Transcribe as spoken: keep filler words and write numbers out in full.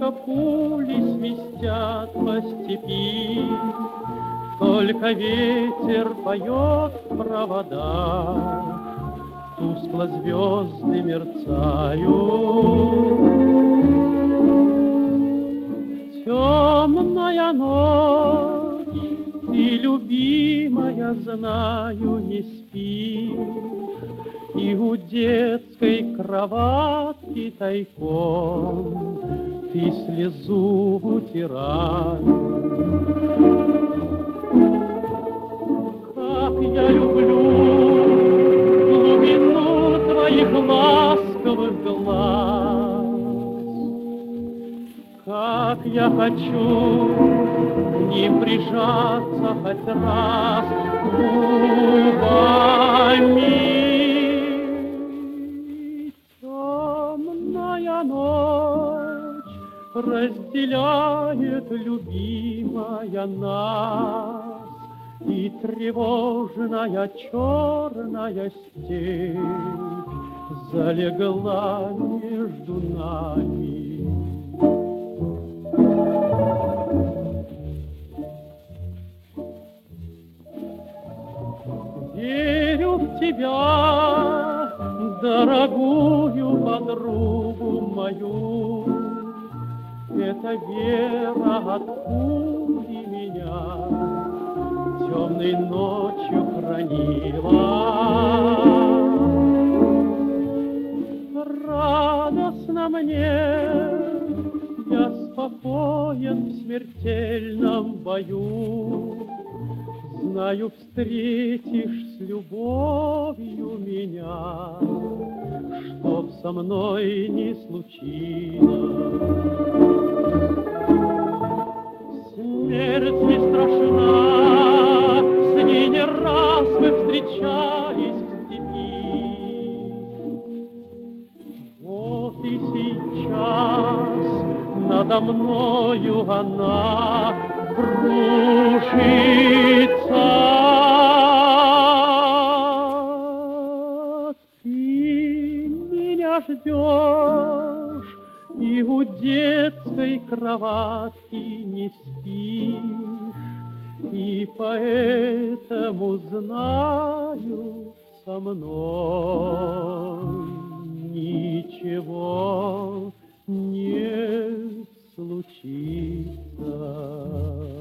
только пули свистят по степи, только ветер поет в провода, тускло звезды мерцают. Темная ночь, ты, любимая, знаю, не спишь, и у детской кроватки тайком ты слезу утираешь. Как я люблю глубину твоих ласковых глаз, как я хочу к ним прижаться хоть раз губами. Темная ночь разделяет, любимая, нас, и тревожная черная степь залегла между нами. Верю в тебя, дорогую подругу мою, эта вера от пули меня темной ночью хранила. Радостно мне, я спокоен в смертельном бою, знаю, встретишь с любовью меня, чтоб со мной не случилось. Смерть не страшна, с ней не раз мы встречались в степи. Вот и сейчас надо мною она кружится. Ты меня ждешь и у детской кроватки не спишь, и поэтому знаю, со мной ничего не случится.